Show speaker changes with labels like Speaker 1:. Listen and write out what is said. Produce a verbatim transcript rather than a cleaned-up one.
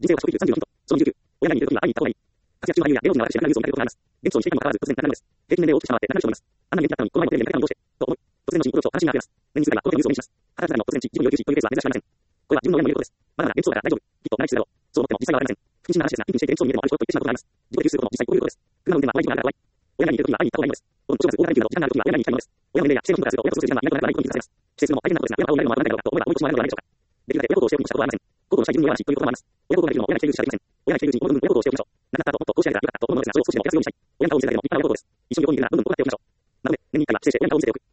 Speaker 1: 人生を食育さんじゅうよヒント。そのにじゅうきゅう。親が見るときは愛に行った方がいい。活躍中は俳優や芸能人が私役がニュースを見たいことがあります。現地をにしていたにもかかわらず、突然なななです。平均年齢を大きく下回ってななじゅう歳あんなに元気だったのに、この前のテレビで見たのにどうしてと思う。突然の進行上、関心があります。年に数回はこの手のニュースを目にします。二十歳代の突然地、自分よりよりしいというケースは珍しくありません。これは自分の親の言うことです。まだまだ元気そうだから大丈夫。きっと長生きするだろう。そう思っても実際はありません。不謹慎な話ですが、一気にしていて元気そうに見えてもある人と言ってしまうことがあります。自己で言うすることも実際こういうことです。車の運転はあまり気分が上がらない。親が見るときは会いに行った方がいいのです。オンと正月、大型連休など時間があるときは親に行きたいのです。親の命令や規制のヒントからすると、親と過ごす時間がいなくならないことに気づかせます。規制するのも大変なことですが、親は会うのも悪くないだろうかと思えば追い越しもあるのではないでしょうか。できるだけ親孝行をしておくにしたことはありません。孝行の際自分の親はしということもあります。親孝行ができるのも親が生きているうちしかできません。親が生きているうちにこの部分親孝行をしておきましょう。亡くなった後もっとこうしてあげたらよかったと思うのですが、それを少しでも減らすようにしたい。親に顔を見せるだけでも立派な親孝行です。一緒に旅行に行くならどんどん心がけておきましょう。なので、年にいっかいは帰省して親に顔を見せておく。